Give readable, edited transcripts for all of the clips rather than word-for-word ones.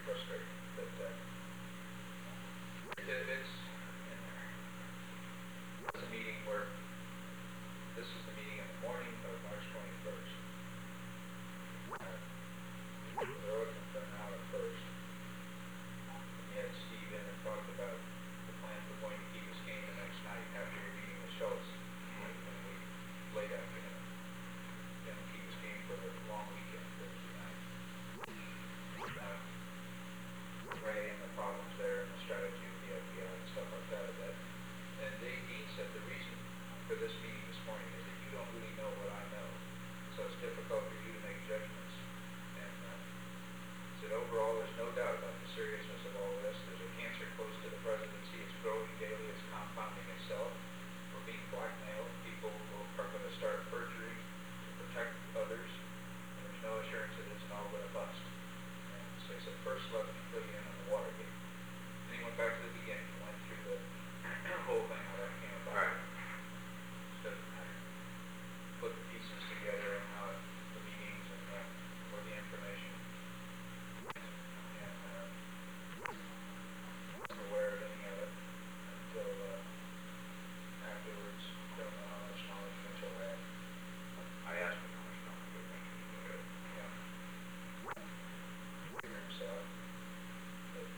frustrating. But tidbits in there. This is a meeting where this is the meeting in the morning of March 21st. The road had been out at first. And yet Steve in and talked about the plan for going to Key Biscayne the next night after your meeting with Schultz. And we late afternoon. In Key Biscayne for the long weekend, Thursday night. Ray and the problems there and the strategy of the FBI and stuff like that. And Dave Dean said the reason for this meeting this morning is that you don't really know what I know. So it's difficult for you to make judgments. And said overall there's no doubt about the seriousness of all this. There's a cancer close to the presidency. It's growing daily. It's compounding itself. We're being blackmailed. People are going to start perjury to protect others. And there's no assurance that it's all but a bust. And so he said, first let me fill you in on the Watergate. And he went back to the beginning. He went through the whole thing, how that came about. Right. Doesn't matter. Put the pieces together and how the meetings and or the information. And wasn't aware of any of it until afterwards. Don't know how much knowledge Mitchell had. I asked him how much knowledge he had. Yeah. Figure himself. But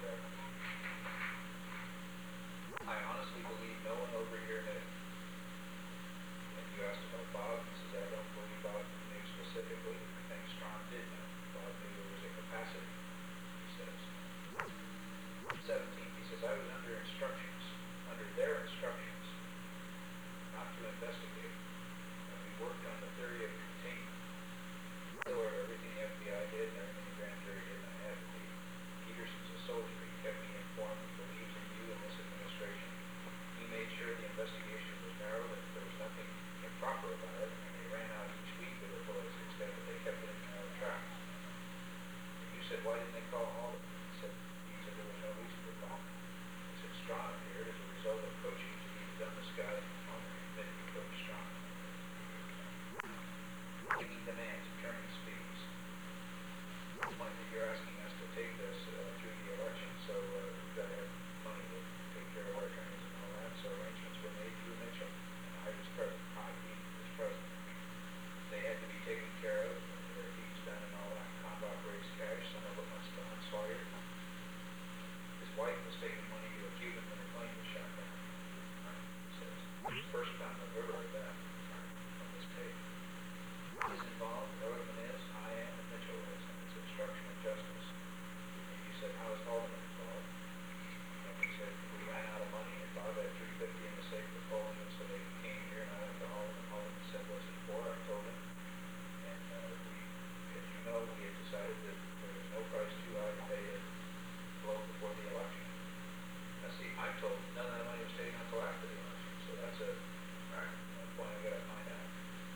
I honestly believe no one over here knew. And you asked about Bob, he says, I don't believe Bob knew specifically. I think Strawn did know. Bob knew there was a capacity, he says. 17th, he says, I was under instructions, under their instructions, not to investigate. And we worked on the theory of containment. Or everything the FBI did and everything the grand jury did, and I had to be. Peterson's a soldier. He kept me informed. He believes in you and this administration. He made sure the investigation was narrow and there was nothing improper about it. And they ran out each week with the bullets extent, but they kept it in narrow tracks. And you said, why didn't they call all of them? He said there was no reason to call. He said Strawn appeared as a result of coaching to be the dumbest guy in the company that he coached Strawn. Making demands, attorney's fees. The point that you're asking us to take this through the election, so we've got to have money to take care of our attorneys and all that. So arrangements were made through Mitchell, and I was present. Was present. They had to be taken care of, and their fees done and all that. Combat raised cash. Some of it went to Hunt Sawyer. His wife was taking money to a Cuban when her plane was shot down. He says, first time I've ever heard that on this tape. Is involved, Ehrlichman is, I am, and Mitchell is, and it's obstruction of justice. And you said, how is Haldeman involved? And we said, we ran out of money, and Bob had $350 in the safe for Coleman, so they came here, and I went to Haldeman. Haldeman said, what's it for? I told him. And as you know, we had decided that there was no price too high to pay to blow before the election. Now see, I'm told none of that money was taken until after the election, so that's a point I've got to find out.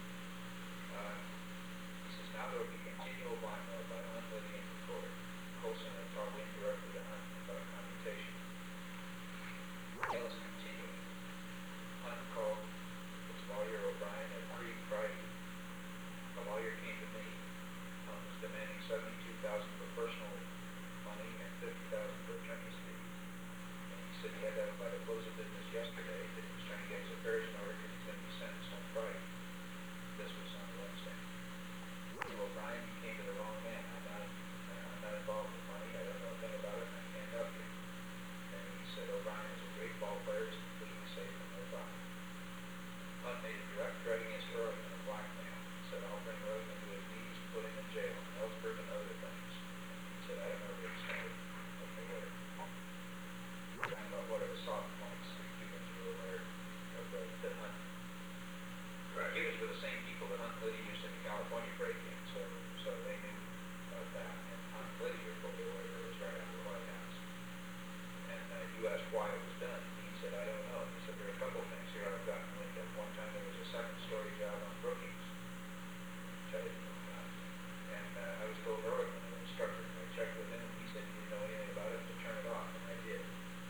He says, now there will be continual blackmail by Hunt, Liddy, and McCord. Colson had talked indirectly to Hunt about commutation. Blackmail is continuing. Hunt called his lawyer O'Brien at Friday. The lawyer came to me. Hunt was demanding $72,000 for personal money and $50,000 for attorney's fees. And he said he had that by the close of business yesterday, that he was trying to get his affairs in order because he's going to be sentenced on Friday. This was on Wednesday. O'Brien, you came to the wrong man. I'm not involved with money. I don't know a thing about it, and I can't help you. And he said, O'Brien is a great ball player. He's completely safe and no problem. Hunt made a direct threat against Ehrlichman of blackmail. He said, I'll bring Ehrlichman to his knees and put him in jail, and Ellsberg and other things. And he said, I don't know the extent of the word. Talking about what are the soft points that Cubans were aware of that Hunt. Right. Cubans were the same people that Hunt and Liddy used in the California break-in, so they knew about that. And Hunt and Liddy were fully aware it was right after the White House. And you asked why it was done. He said, I don't know. He said, there are a couple of things here I've gotten wind of. One time there was a second-story job on Brookings, which I didn't know about. And I was told Ehrlichman, an instructor, I checked with him, and he said he didn't know anything about it to turn it off, and I did.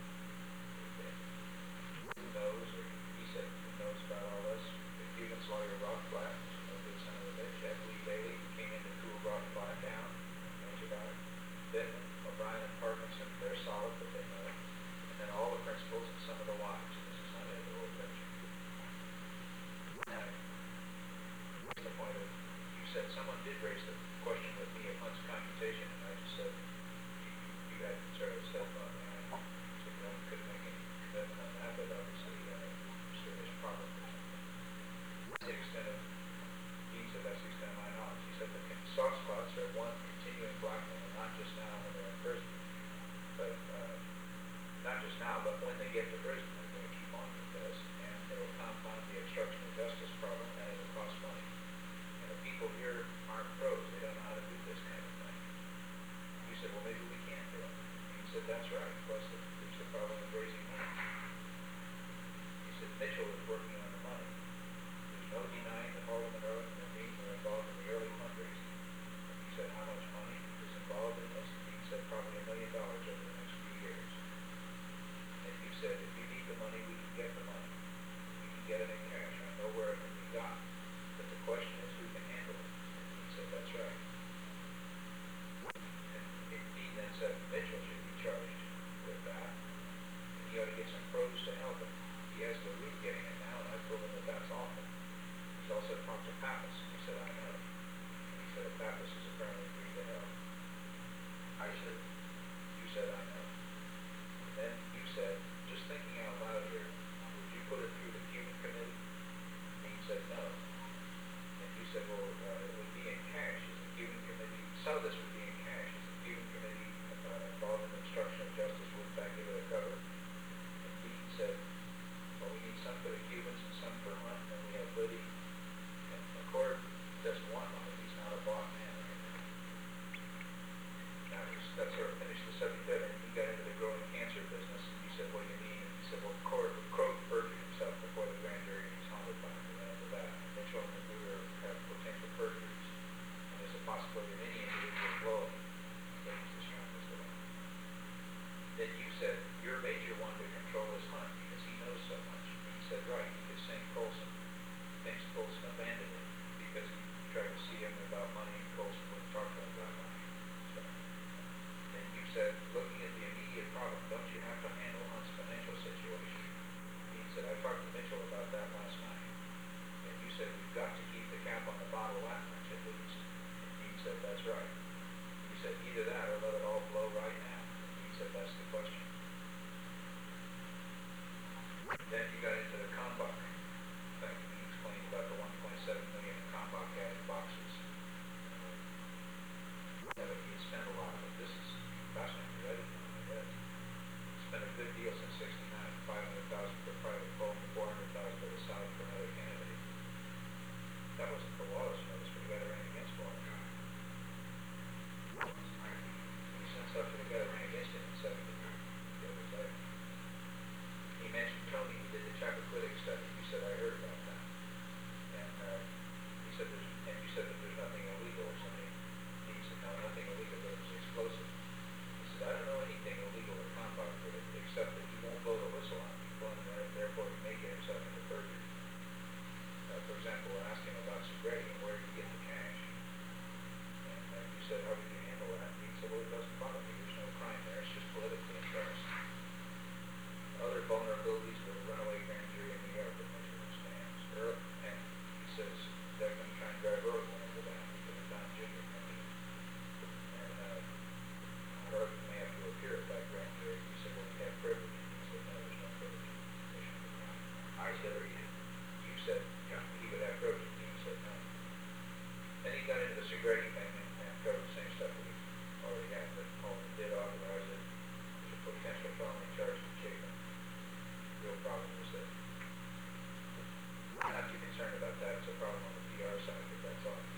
Who knows, or he said, who knows about all this? The Cubans lawyer Rob Black, who's no good son of a bitch, Ed Lee Bailey, who came in to cool Rob Black down, knows about it. Then O'Brien and departments, and they're solid, but they know it. And then all the principals and some of the wives, and this is not a little picture. Now, what's the point of, you said someone did raise the question with me of Hunt's commutation, and I just said, you guys sort of said, well, I couldn't make any commitment on that, but obviously, there's a problem or something. That's the extent of, he said, that's the extent of my knowledge. He said the soft spots are, one, continuing blackmail, and not just now when they're in prison, but, not just now, but when they get to prison, they're going to keep on with this, and it'll compound the obstruction of justice problem, and it'll cost money. And the people here aren't pros, they don't know how to do this kind of thing. You said, well, maybe we can't do it. And he said, that's right, plus there's the problem of raising money. He said, Mitchell is working on the money. There's no denying that Haldeman Road and the team were involved in the early fundraising. He said, how much money is involved in this? And he said, probably $1 million over the next few years. And you said, if you need the money, we can get the money. We can get it in cash. I know where it can be got. But the question is, who can handle it? And he said, that's right. And he then said, Mitchell should be charged with that. And he ought to get some pros to help him. He has the root getting it now, and I told him that that's awful. He's also talked to Pappas. He said, I know. And he said, Pappas is apparently agreed to help. I said, you said, I know. And then you said, just thinking out loud here, would you put it through the Cuban committee? And he said, no. And you said, well, it would be in cash. Is the Cuban committee, some of this would be in cash. Is the Cuban committee involved in obstruction of justice? Wouldn't that give it a cover? And he said, well, we need some for the Cubans and some for Hunt, and we have Liddy. And McCord doesn't want money. He's not a bought man right now. That sort of finished the subject there. And he got into the growing cancer business, and you said, what do you mean? And he said, well, Crow perjured himself before the grand jury, and he's haunted by him. And then into that. And Mitchell and Magruder have potential perjuries. And there's a possibility of any individual blow that he's the strongest of all. Then you said, your major one to control is Hunt, because he knows so much. And he said, right, because St. Colson thinks Colson abandoned him because he tried to see him about money, and Colson wouldn't talk to him about money. So, then you said, looking at the immediate problem, don't you have to handle Hunt's financial situation? He said, I talked to Mitchell about that last night. And you said, we've got to keep the cap on the bottle that much at least. And he said, that's right. You said, either that or let it all blow right now. And he said, that's the question. Then you got into the Kalmbach thing. He explained about the 1.7 million in Kalmbach had in boxes. He had spent a lot of it. This is fascinating. I didn't know that. He spent a good deal since '69. $500,000 for private phone, $400,000 for the South for another candidate. That wasn't the Wallace notice, but he got a ran against Wallace. He sent stuff to the guy that ran against him in 70. He mentioned Tony, who did the Chappaquiddick study. You said, I heard about that. And you said that there's nothing illegal or something. He said, no, nothing illegal, but it was explosive. He said, I don't know anything illegal or Kalmbach with it, except that he won't blow the whistle on people, and therefore he may get himself into perjury. For example, we're asking about Segretti and where did he get the cash? And you said, how did you handle that? And he said, well, it doesn't bother me. There's no crime there. It's just politically embarrassing. Other vulnerabilities with a runaway grand jury in New York that Mitchell stands. And he says they're going to try and drive Ehrlichman into that because of Don Jr. coming. And Ehrlichman may have to appear at that grand jury. He said, well, we have privilege. And he said, no, there's no privilege in the commission of the crime. I said, or you said, yeah, he would have privilege. And he said, no. Then he got into the Segretti thing and covered the same stuff we already had, but Holman did authorize it. There's a potential felony charge in Chapin. Real problem is that I'm not too concerned about that. It's a problem on the PR side, but that's all.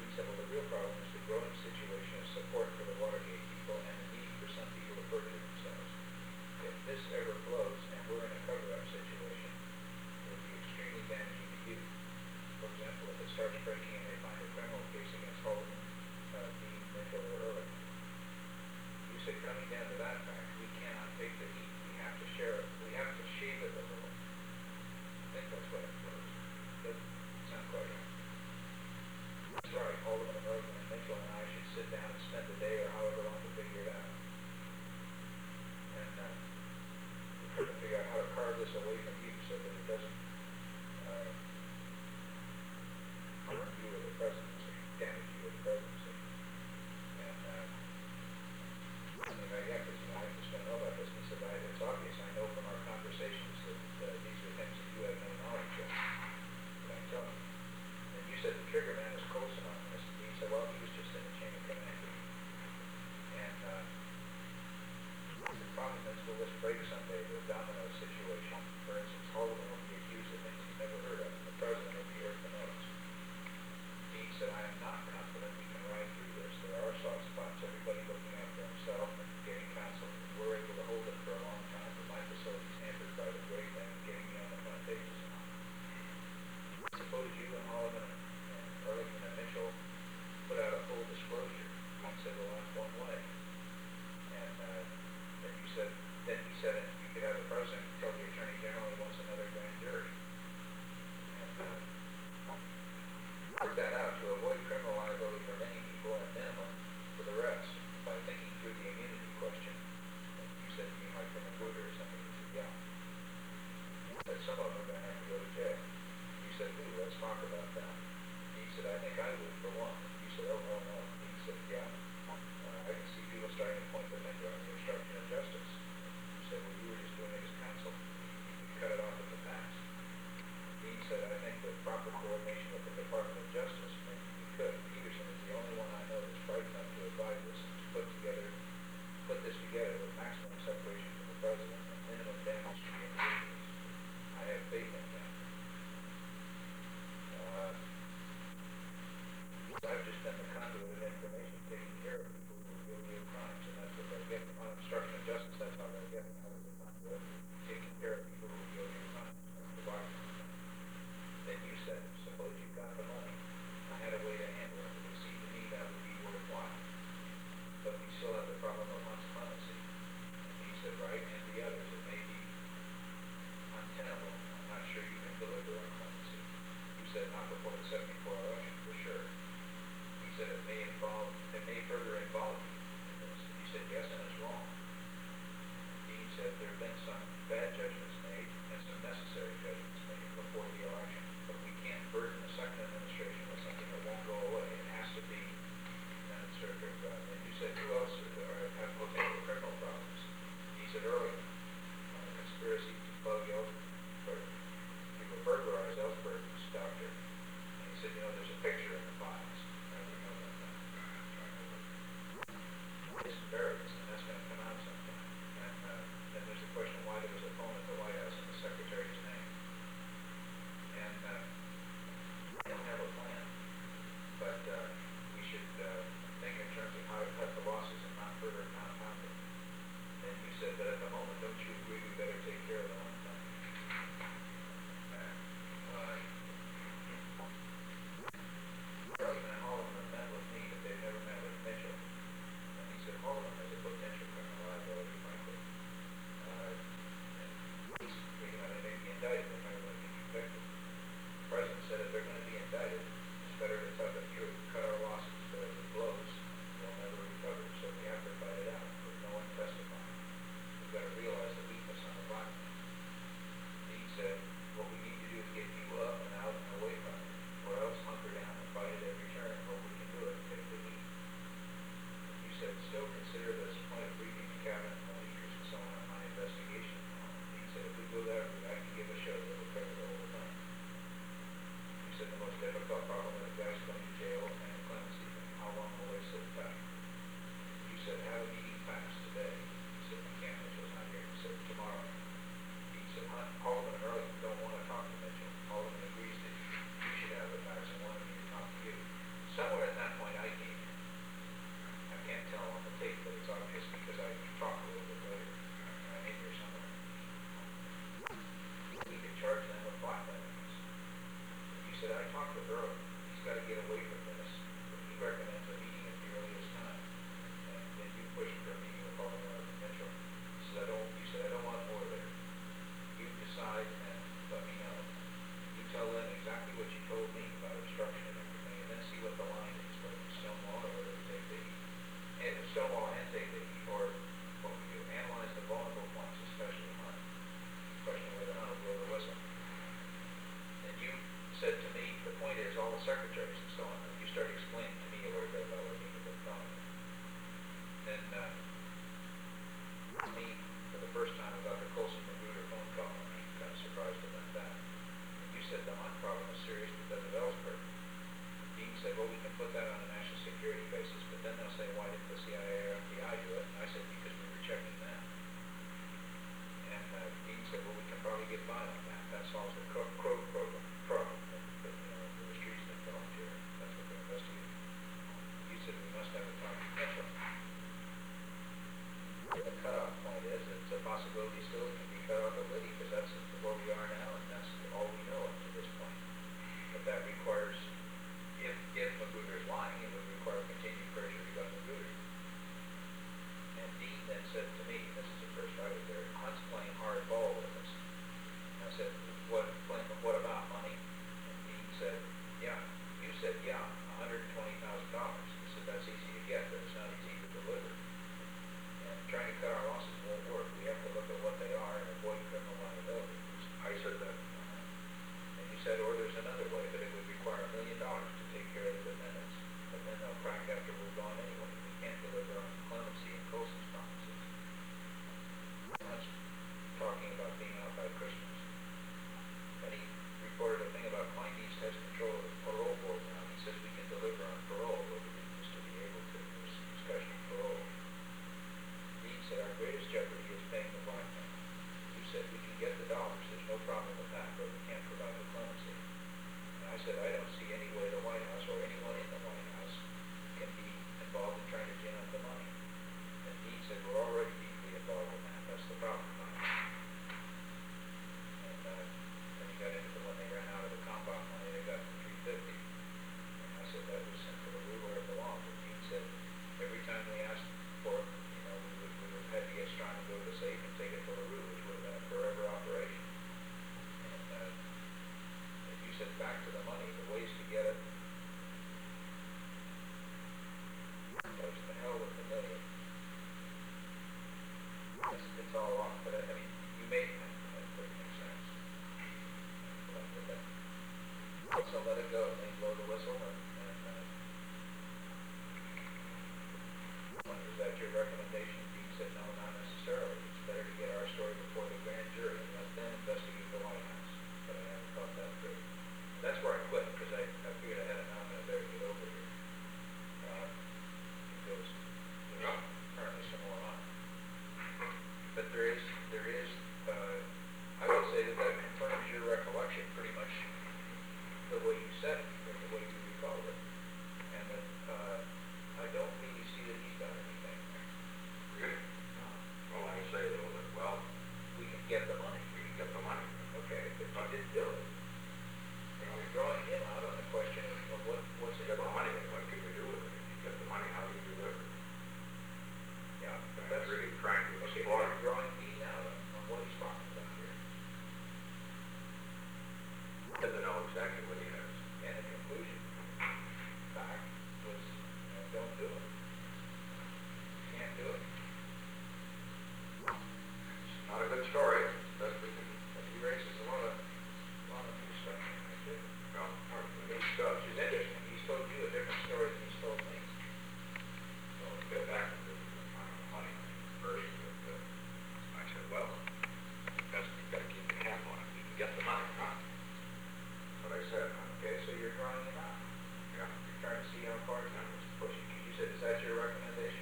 this away from you so that it doesn't harm you or the presidency, damage you or the presidency. And I mean, I have to know about this. He said, it's obvious. I know from our conversations that these are things that you have no knowledge of. But I'm telling you. And you said the trigger man is Colson on this. He said, well, he was just in the chain of command. And the problem is, will this break someday, the domino situation? For instance, Haldeman will be accused of things he's never heard of, and the president will be heard the most. He said, I am not confident we can ride through this. There are soft spots, everybody looking after himself and getting counsel. We're able to hold it for a long time, but my facility's hampered by the great thing of getting me on the front pages. Suppose you and Haldeman and Ehrlichman and Mitchell put out a full disclosure. He said, well, that's one way. And then he said, you could have the president tell the attorney general he wants another grand jury. And work that out to avoid criminal liability for many people at minimum for the rest by thinking through the immunity question. And you said you might from a Magruder or something. He said, yeah. He said, some of them are going to have to go to jail. You said, ooh, let's talk about that. He said, I think I would for one. You said, oh, no, no. He said, yeah. I can see people starting to point the finger on the obstruction of justice. You said, well, you were just doing it as counsel. You cut it off at the pass. He said, I think with proper coordination with the Department of Justice, maybe we could. Peterson is the only one I know that's bright enough to advise us to put this together with maximum separation from the president and minimum damage to the individuals. I have faith in him. I've just been the conduit of information, taking care of people who are guilty of crimes, and that's what they're getting. On obstruction of justice, that's how they're getting out of the conduit, taking care of people who are guilty of crimes. That's the bottom line. Then you said, suppose you've got the money, I had a way to handle it. It would seem to me that would be worthwhile. But we still have the problem of one's clemency. And he said, right, and the others, it may be untenable. I'm not sure you can deliver on clemency. You said not before the 74 election, for sure. He said it may further involve you in this. He said yes, and it's wrong. He said there have been some bad judgments made and some necessary judgments made before the election, but we can't burden the second administration with something that won't go away. It has to be sort of. And you said who else have potential criminal problems? He said earlier on a conspiracy to bug Ellsberg, people burglarize Ellsberg's doctor, and he said, there's a picture in the files. It's embarrassing, and that's going to come out sometime. And then there's the question why there was a phone at the White House in the secretary's name. And we don't have a plan, but we should think in terms of how to cut the losses and not further compound it. And you said that at the moment, don't you agree we better take care of the one thing? Ehrlichman and Haldeman met with me, but they've never met with Mitchell. And he said Haldeman has a potential criminal liability, frankly. And they may be indicted, they might want to be convicted. The president said if they're going to be indicted, it's better to tell the truth, cut our losses, but if it blows, we'll never recover. So we have to fight it out with no one testifying. We've got to realize the weakness on the black man. He said, what we need to do is get you up and out and away from it, or else hunker down and fight at every turn and hope we can do it and take the lead. You said, still consider this a point of briefing the cabinet and the leaders and so on my investigation. He said, if we go that route, I can give a show that will cover the whole thing. You said, the most difficult problem is guys going to jail and clemency, and how long will they sit tight? You said, have a meeting fast today. He said, McCann Mitchell's not here. He said, tomorrow. He said, Haldeman and Ehrlichman don't want to talk to Mitchell. Haldeman agrees that you should have the facts and wanted me to talk to you. Somewhere at that point I came in. I can't tell on the tape, but it's obvious because I talked a little bit later. I'm in here somewhere. We could charge them with blackmailing us. You said, I talked with Ehrlichman. He's got to get away from this. But he recommends a meeting that doesn't make sense. So let it go, and then blow the whistle, and is that your recommendation? Dean said, no, not necessarily. It's better to get our story before the grand jury and let them investigate the White House. But I haven't thought that through. That's where I quit, because I figured I had enough and I better get over here. Because there's apparently some more on. But there is, I would say that confirms your recollection pretty much the way you said it, or the way you recalled it. And that I don't really see that he's done anything. Really? No. Well, I say though that, well, We can get the money. we can get the money. Okay, but you didn't do it. And you're drawing him out on the question of what's You in get the money, money. what can we do with it? If you get the money, how do you deliver it? Yeah, That's really trying to okay, explore. you're drawing Dean out on what he's talking about here. Get to know exactly what he has. And the conclusion back was, don't do it. You can't do it. It's not a good story. Best we can, But he raises a lot of new stuff. well, His stuff is interesting. He's told you a different story than he's told me. so let's get back to the money first. I said, well, best we've got to keep the cap on it. We can get the money, huh? That's what I said, huh? Okay, so you're drawing him out. Yeah. You're trying to see how far he's pushing. You said, is that your recommendation?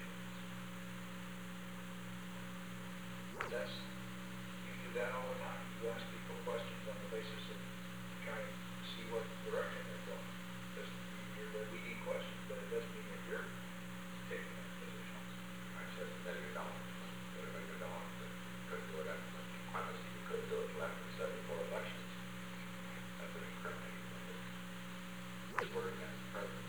You do that all the time. You ask people questions on the basis of trying to see what direction they're going. You're leading questions, but it doesn't mean that you're taking that position. I said $1 million. Get $1 million. Couldn't do it at honestly, you couldn't do it less than 74 elections. That's an incriminating thing. It's word against the president.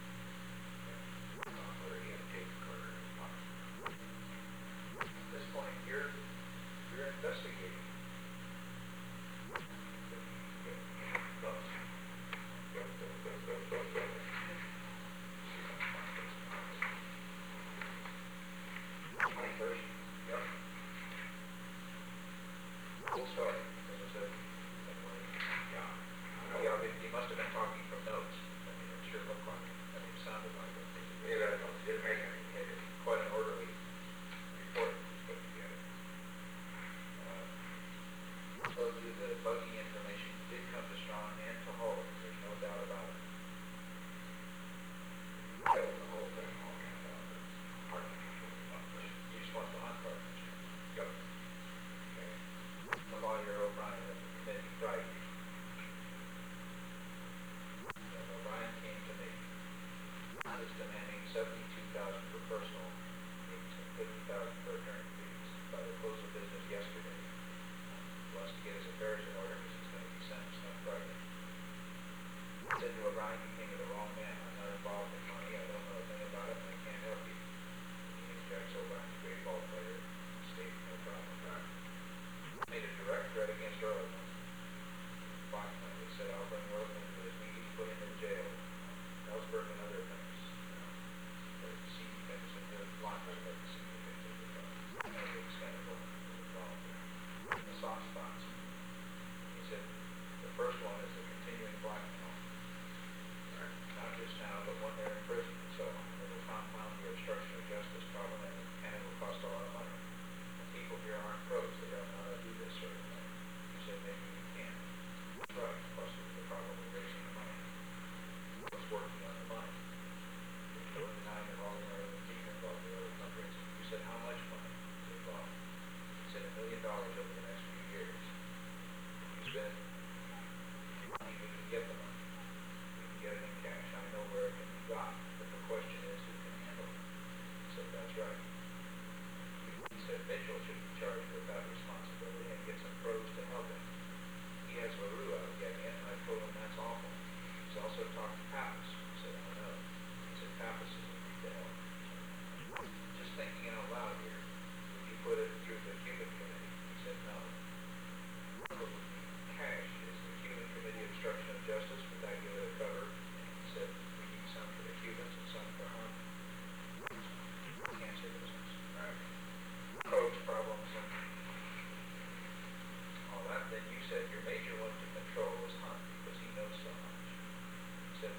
Whether he had a tape recorder in his pocket. At this point, you're investigating. First, yep. We'll start, as I said. Yeah, he must have been talking from notes. I mean, it sure looked like it. I mean, it sounded like it. Neither of them did make any. Made it quite an orderly report he put together. Told you the buggy information did come to Strong and to Hull. There's no doubt about it. The whole thing, all kinds of hard to control. You just want the hunt partners. Yep. Okay. The lawyer O'Brien of the committee, right? And O'Brien came to me. I was demanding $72,000 for personal needs and $50,000 for attorney fees by the close of business yesterday. He wants to get his affairs in order because he's going to be sentenced on Friday. I said to O'Brien, you came to the wrong man. I'm not involved in money. I don't know a thing about it, and I can't help you. He is Jack O'Brien, a great ball player. State, no problem. Made a direct threat against Earlman. Blackman, he said, I'll bring Earlman to his knees, put him in jail. Ellsberg and other things. The seedy things in the Blackman, but the seedy things in the big scandal involved there. The soft spots. He said, the first one is the continuing blackmail. Not just now, but when they're in prison and so on. It will compound your obstruction of justice problem and it will cost a lot of money. And people here aren't pros. They don't know how to do this sort of thing. You said maybe you can. Right. Plus there's the problem with raising the money. What's working on the money? There's no denying involving or other team involved in other fundraising. You said how much money is involved? You said $1 million over the next few years. You spend money, we can get the money. We can get it in cash. I know where it can be got. But the question is who can handle it. He said that's right. He said Mitchell should be charged with that responsibility and get some pros to help him. He has LaRue out of getting it, and I told him that's awful. He's also talked to Pappas. He said, I know. He said Pappas is a need to help. Just thinking out loud here, would you put it through the Cuban committee? He said no. What would be cash is the Cuban Committee Obstruction of Justice. Would that give it a cover? And he said we need some for the Cubans and some for cancer business. Right. Codes problems and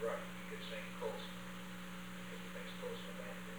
right, you could sing Colson, because he thinks Colson abandoned